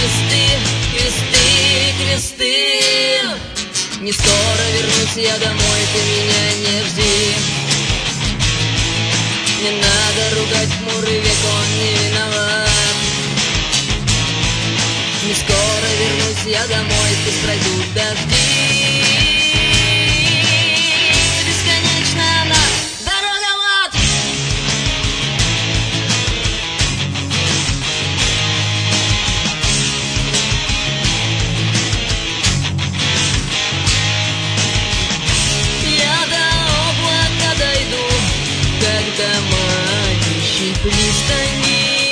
Кресты, кресты. Не скоро вернусь я домой, ты меня не жди. Не надо ругать хмурый век, он не виноват. Не скоро вернусь я домой, пусть пройдут дожди. Бесконечно она дорога в ад. Я до облака дойду, когда манящей пристани.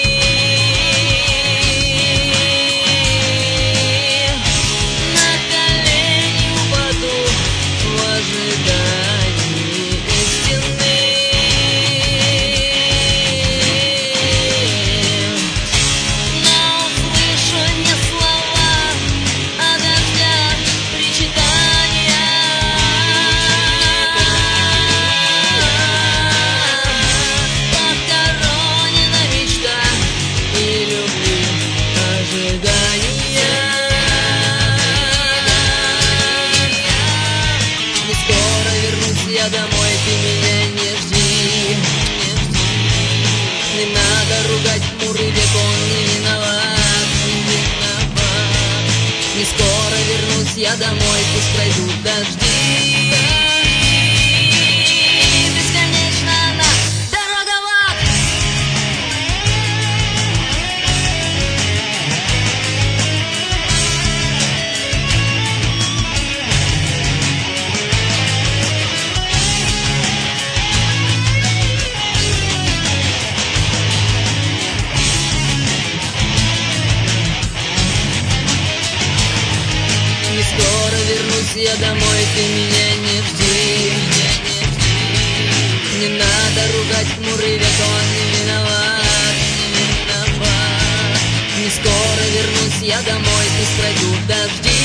Я домой, ты меня не жди. Не надо ругать хмурый век, он не виноват. Не скоро вернусь я домой, пусть пройдут дожди. Бесконечно она дорога в ад. Скоро вернусь я домой, ты меня не жди. Не надо ругать хмурый век, он не виноват. Не скоро вернусь я домой, пусть пройдут дожди.